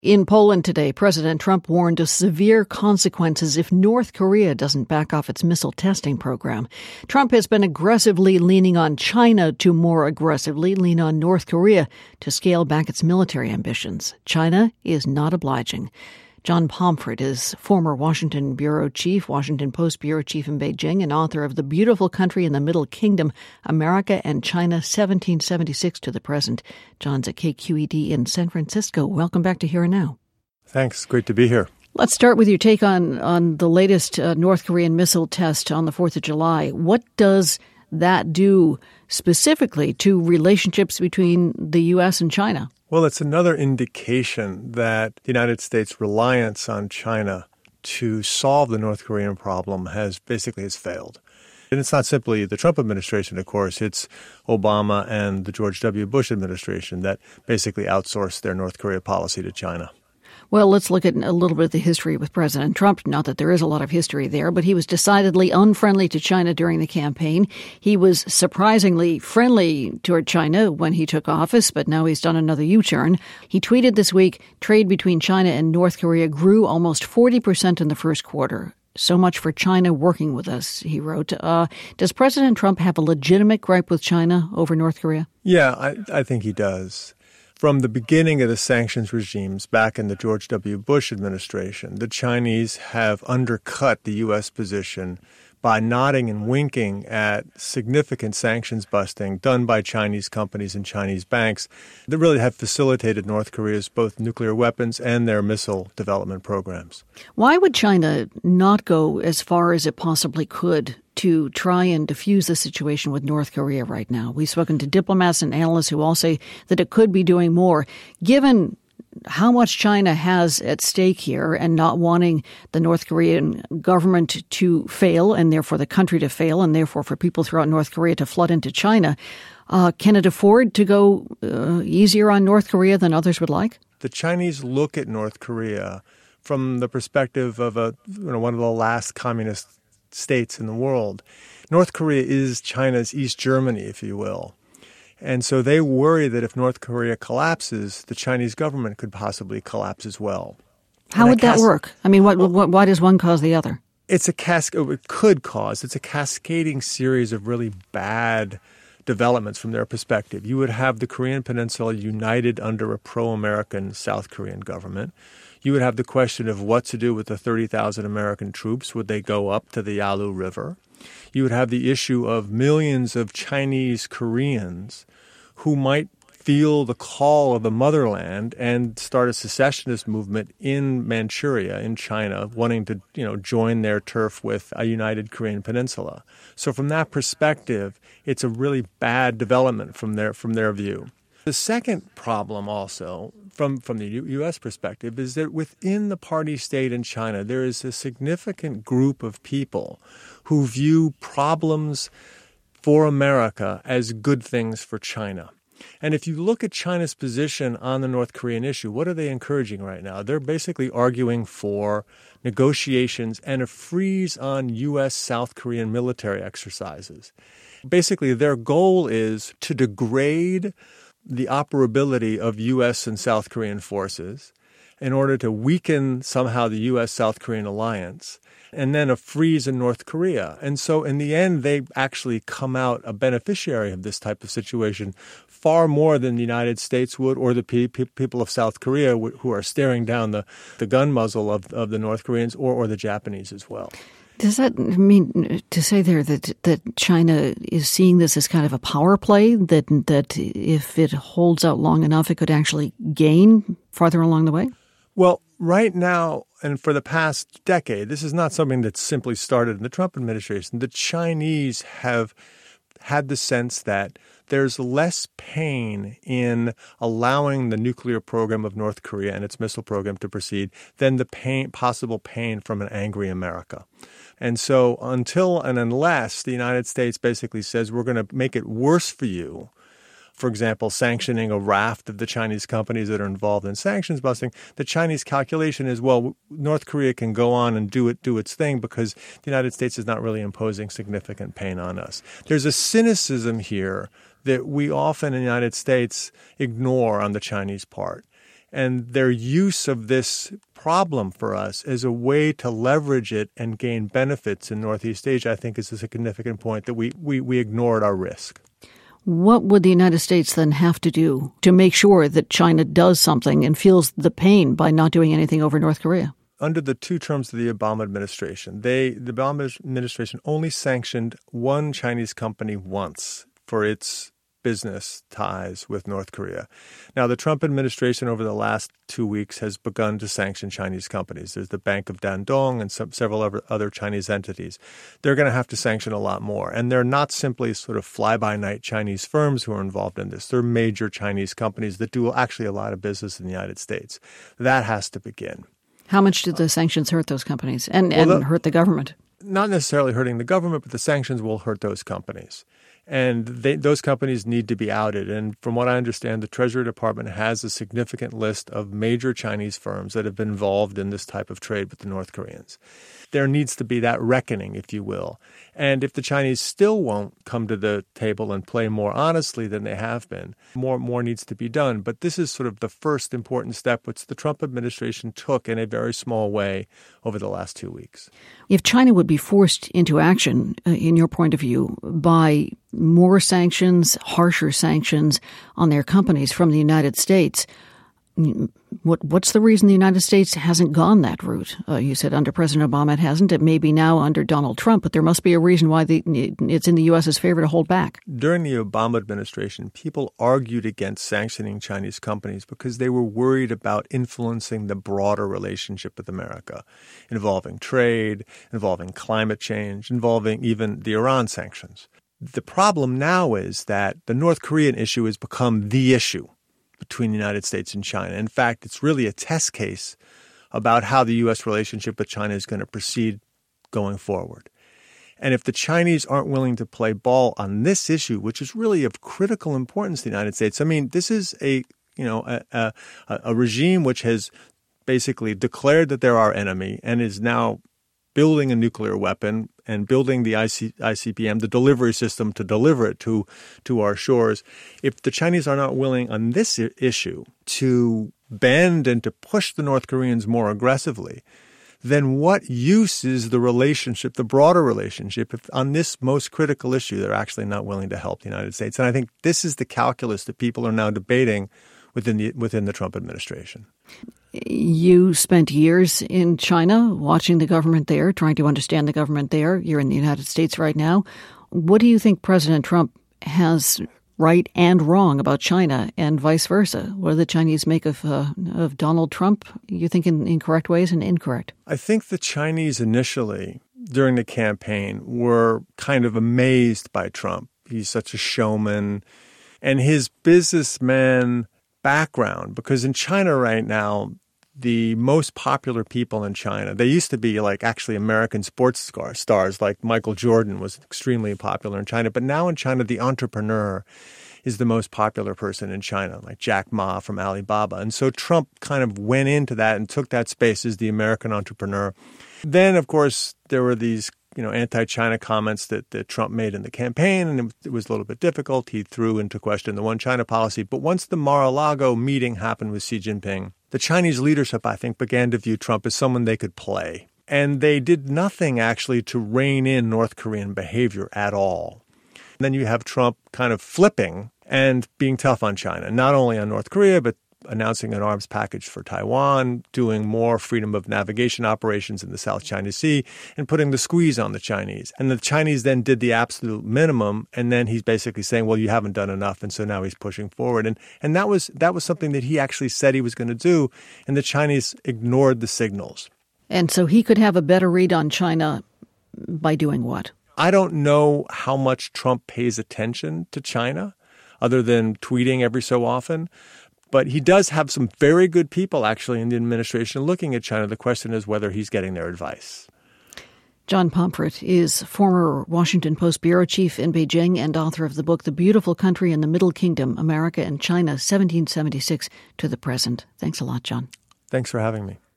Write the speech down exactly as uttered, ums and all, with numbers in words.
In Poland today, President Trump warned of severe consequences if North Korea doesn't back off its missile testing program. Trump has been aggressively leaning on China to more aggressively lean on North Korea to scale back its military ambitions. China is not obliging. John Pomfret is former Washington bureau chief, Washington Post bureau chief in Beijing, and author of The Beautiful Country in the Middle Kingdom, America and China, seventeen seventy-six to the Present. John's at K Q E D in San Francisco. Welcome back to Here and Now. Thanks. Great to be here. Let's start with your take on, on the latest uh, North Korean missile test on the fourth of July. What does that do specifically to relationships between the U S and China? Well, it's another indication that the United States' reliance on China to solve the North Korean problem has basically has failed. And it's not simply the Trump administration, of course. It's Obama and the George W. Bush administration that basically outsourced their North Korea policy to China. Well, let's look at a little bit of the history with President Trump. Not that there is a lot of history there, but he was decidedly unfriendly to China during the campaign. He was surprisingly friendly toward China when he took office, but now he's done another U-turn. He tweeted this week, trade between China and North Korea grew almost forty percent in the first quarter. So much for China working with us, he wrote. Uh, does President Trump have a legitimate gripe with China over North Korea? Yeah, I, I think he does. From the beginning of the sanctions regimes back in the George W. Bush administration, the Chinese have undercut the U S position by nodding and winking at significant sanctions busting done by Chinese companies and Chinese banks that really have facilitated North Korea's both nuclear weapons and their missile development programs. Why would China not go as far as it possibly could to try and diffuse the situation with North Korea right now? We've spoken to diplomats and analysts who all say that it could be doing more. Given how much China has at stake here and not wanting the North Korean government to fail and therefore the country to fail and therefore for people throughout North Korea to flood into China, uh, can it afford to go uh, easier on North Korea than others would like? The Chinese look at North Korea from the perspective of a, you know, one of the last communist states in the world. North Korea is China's East Germany, if you will. And so they worry that if North Korea collapses, the Chinese government could possibly collapse as well. How would that cas- work? I mean, what, well, what, why does one cause the other? It's a cas- it could cause. It's a cascading series of really bad developments from their perspective. You would have the Korean Peninsula united under a pro-American South Korean government. You would have the question of what to do with the thirty thousand American troops. Would they go up to the Yalu River? You would have the issue of millions of Chinese Koreans who might feel the call of the motherland and start a secessionist movement in Manchuria, in China, wanting to, you know, join their turf with a united Korean peninsula. So from that perspective, it's a really bad development from their from their view. The second problem also, from, from the U S perspective, is that within the party state in China, there is a significant group of people who view problems for America as good things for China. And if you look at China's position on the North Korean issue, what are they encouraging right now? They're basically arguing for negotiations and a freeze on U S South Korean military exercises. Basically, their goal is to degrade the operability of U S and South Korean forces in order to weaken somehow the U S South Korean alliance, and then a freeze in North Korea. And so in the end, they actually come out a beneficiary of this type of situation far more than the United States would or the pe- pe- people of South Korea w- who are staring down the, the gun muzzle of, of the North Koreans or, or the Japanese as well. Does that mean to say there that that China is seeing this as kind of a power play, that that if it holds out long enough, it could actually gain farther along the way? Well, right now, and for the past decade, this is not something that simply started in the Trump administration. The Chinese have had the sense that there's less pain in allowing the nuclear program of North Korea and its missile program to proceed than the pain, possible pain from an angry America. And so until and unless the United States basically says we're going to make it worse for you, for example, sanctioning a raft of the Chinese companies that are involved in sanctions busting, the Chinese calculation is, well, North Korea can go on and do it, do its thing because the United States is not really imposing significant pain on us. There's a cynicism here that we often in the United States ignore on the Chinese part. And their use of this problem for us as a way to leverage it and gain benefits in Northeast Asia, I think is a significant point that we, we, we ignore at our risk. What would the United States then have to do to make sure that China does something and feels the pain by not doing anything over North Korea? Under the two terms of the Obama administration, they the Obama administration only sanctioned one Chinese company once for its business ties with North Korea. Now, the Trump administration over the last two weeks has begun to sanction Chinese companies. There's the Bank of Dandong and some, several other, other Chinese entities. They're going to have to sanction a lot more. And they're not simply sort of fly-by-night Chinese firms who are involved in this. They're major Chinese companies that do actually a lot of business in the United States. That has to begin. How much do the sanctions hurt those companies and, well, and the, hurt the government? Not necessarily hurting the government, but the sanctions will hurt those companies. And they, those companies need to be outed. And from what I understand, the Treasury Department has a significant list of major Chinese firms that have been involved in this type of trade with the North Koreans. There needs to be that reckoning, if you will. And if the Chinese still won't come to the table and play more honestly than they have been, more more needs to be done. But this is sort of the first important step, which the Trump administration took in a very small way over the last two weeks. If China would be forced into action, uh, in your point of view, by more sanctions, harsher sanctions on their companies from the United States, What what's the reason the United States hasn't gone that route? Uh, you said under President Obama it hasn't. It may be now under Donald Trump, but there must be a reason why the, it's in the U S's favor to hold back. During the Obama administration, people argued against sanctioning Chinese companies because they were worried about influencing the broader relationship with America, involving trade, involving climate change, involving even the Iran sanctions. The problem now is that the North Korean issue has become the issue between the United States and China. In fact, it's really a test case about how the U S relationship with China is going to proceed going forward. And if the Chinese aren't willing to play ball on this issue, which is really of critical importance to the United States, I mean, this is a you know a, a, a regime which has basically declared that they're our enemy and is now building a nuclear weapon and building the I C B M, the delivery system to deliver it to, to our shores. If the Chinese are not willing on this I- issue to bend and to push the North Koreans more aggressively, then what use is the relationship, the broader relationship, if on this most critical issue they're actually not willing to help the United States? And I think this is the calculus that people are now debating within the within the Trump administration. You spent years in China watching the government there, trying to understand the government there. You're in the United States right now. What do you think President Trump has right and wrong about China and vice versa? What do the Chinese make of uh, of Donald Trump, you think, in, in correct ways and incorrect? I think the Chinese initially, during the campaign, were kind of amazed by Trump. He's such a showman. And his businessman background, because in China right now, the most popular people in China, they used to be like actually American sports stars, like Michael Jordan was extremely popular in China. But now in China, the entrepreneur is the most popular person in China, like Jack Ma from Alibaba. And so Trump kind of went into that and took that space as the American entrepreneur. Then, of course, there were these you know, anti-China comments that, that Trump made in the campaign, and it was a little bit difficult. He threw into question the one China policy. But once the Mar-a-Lago meeting happened with Xi Jinping, the Chinese leadership, I think, began to view Trump as someone they could play. And they did nothing actually to rein in North Korean behavior at all. And then you have Trump kind of flipping and being tough on China, not only on North Korea, but announcing an arms package for Taiwan, doing more freedom of navigation operations in the South China Sea, and putting the squeeze on the Chinese. And the Chinese then did the absolute minimum, and then he's basically saying, well, you haven't done enough, and so now he's pushing forward. And and that was that was something that he actually said he was going to do, and the Chinese ignored the signals. And so he could have a better read on China by doing what? I don't know how much Trump pays attention to China, other than tweeting every so often. But he does have some very good people, actually, in the administration looking at China. The question is whether he's getting their advice. John Pomfret is former Washington Post bureau chief in Beijing and author of the book The Beautiful Country in the Middle Kingdom, America and China, seventeen seventy-six to the Present. Thanks a lot, John. Thanks for having me.